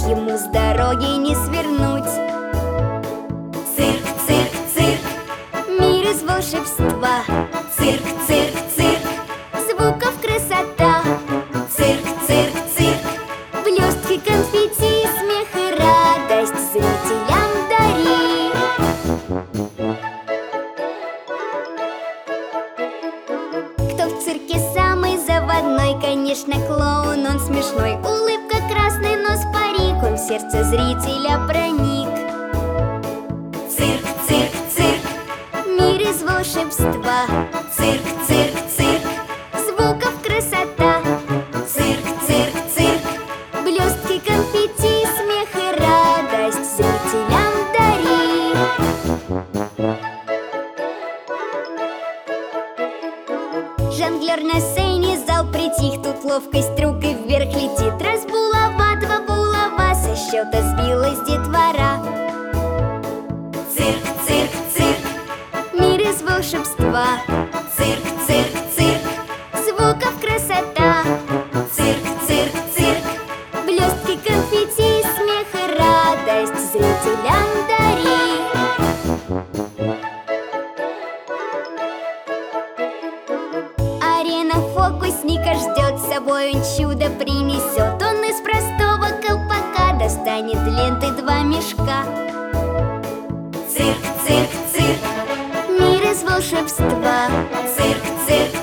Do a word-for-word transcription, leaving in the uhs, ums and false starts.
ему с дороги не свернуть. Цирк, цирк, цирк, мир из волшебства. Цирк, цирк, цирк, звуков красота. Цирк, цирк, цирк, блестки, конфетти, смех и радость зрителям дари. Кто в цирке самый заводной? Конечно, клоун, он смешной. Улыбка, красный нос, парик, он в сердце зрителя проник. Цирк, цирк, цирк, мир из волшебства. Цирк, цирк, цирк, звуков красота. Цирк, цирк, цирк, блестки, конфетти, смех и радость зрителям дари. Жонглер на сцене, зал притих. Тут ловкость рук и вверх летит. Раз булава, два булава, со счета сбилась детвора. Цирк, цирк, цирк, мир из волшебства. Цирк, цирк, цирк, звуков красота. Цирк, цирк, цирк, блестки, конфетти, смех и радость зрителям дари. Арена фокусника ждет, с собой он чудо принесет. Он из простого колпака достанет ленты два мешка. Цирк, цирк, цирк, мир из волшебства. Цирк, цирк,